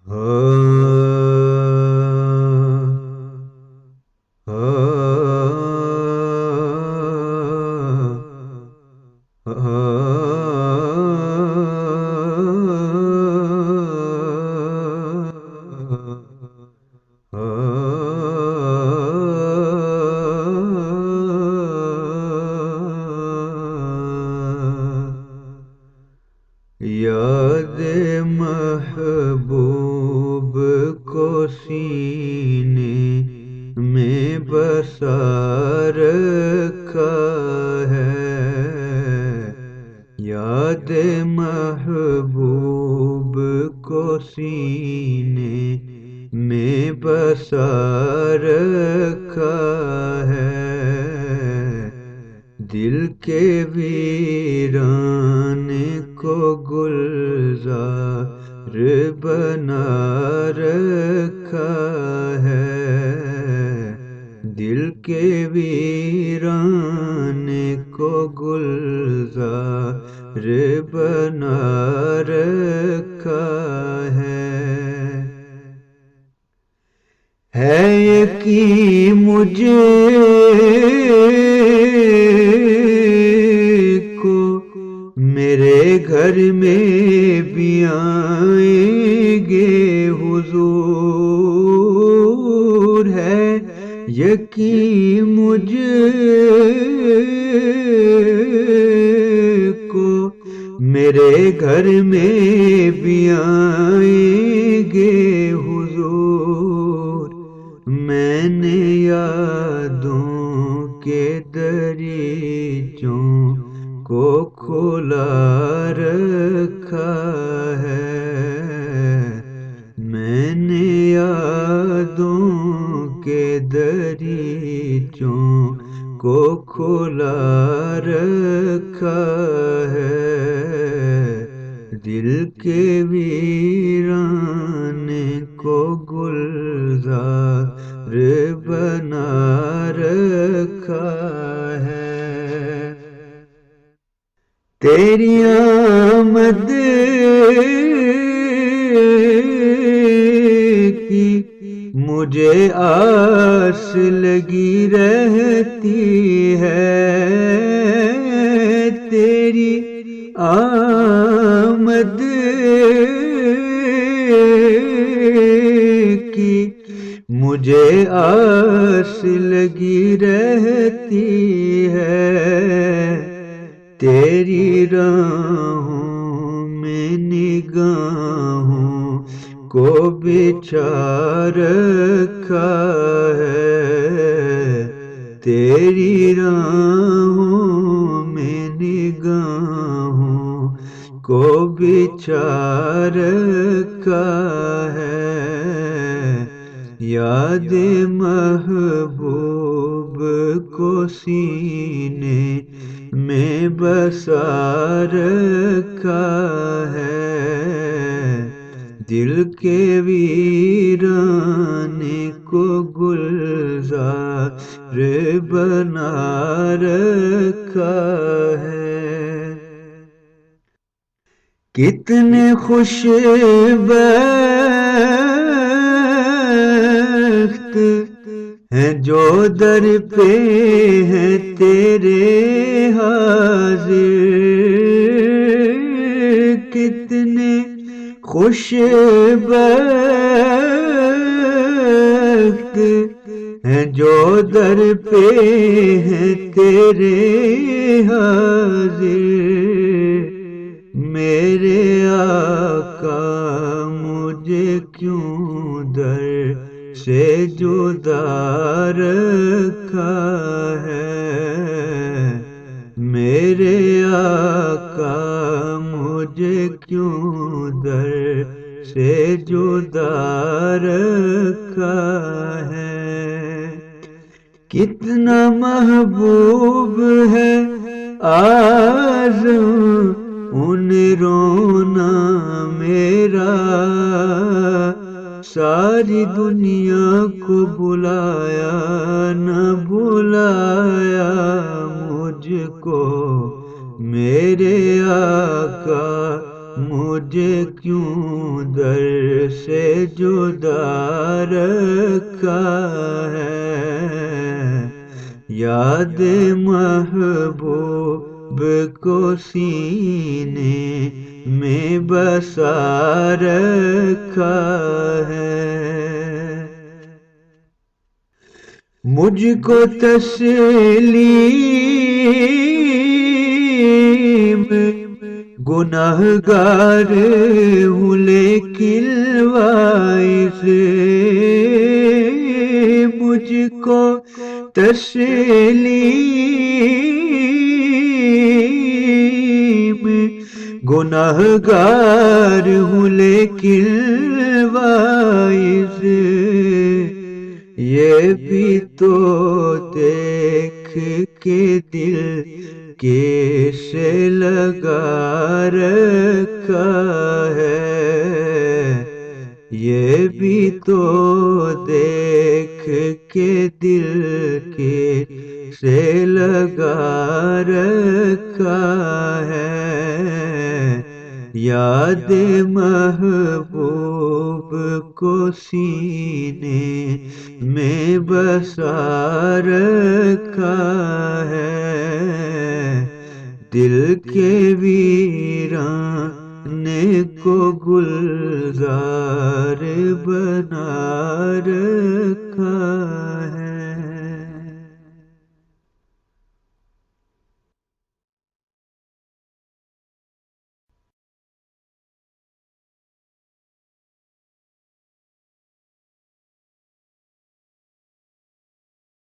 یاد محبوب کو سینے میں بسا رکھا ہے، یاد محبوب کو سینے میں بسا رکھا ہے، دل کے ویران کو گلزار بنا رکھا ہے، دل کے ویران کو گلزار بنا رکھا ہے یقین مجھے کو میرے گھر میں بھی آئیں گے حضور، ہے یقین مجھے کو میرے گھر میں بھی آئیں گے حضور، میں نے یادوں کے دریچوں کو کھلا رکھا ہے، میں نے یادوں کے دریچوں کو کھلا رکھا ہے، دل کے ویران کو گلزار بنا رکھا ہے، تیری آمد کی مجھے آس لگی رہتی ہے، تیری آمد کی مجھے آس لگی رہتی ہے، تیری راہوں میں نگاہوں کو بچھا رکھا ہے، تیری راہوں میں نگاہوں کو بچھا رکھا ہے، یاد محبوب کو سینے میں بسا رکھا ہے، دل کے ویران کو گلزار بنا رکھا ہے، کتنے خوش بخت ہیں جو در پہ ہیں تیرے حاضر، کتنے خوش بخت ہیں جو در پہ ہیں تیرے حاضر، میرے آقا مجھے کیوں در سے جدا رکھا ہے، میرے آقا مجھے کیوں در سے جدا رکھا ہے، کتنا محبوب ہے آزوں ان رونا میرا، ساری دنیا کو بلایا نہ بلایا مجھ کو، میرے آقا مجھے کیوں در سے جدا رکھا ہے، یاد محبوب کو سینے میں بسا رکھا ہے۔ مجھ کو تسلیم گناہگار ہوں لیکن واعظ، مجھ کو تسلیم گناہگار ہوں لیکن واعظ، یہ بھی تو دیکھ کے دل کیسے لگا رکھا ہے، یہ بھی تو دیکھ کے دل کیسے لگا رکھا ہے، یاد محبوب کو سینے میں بسا رکھا ہے، دل کے ویرانے کو گلزار بنا رکھا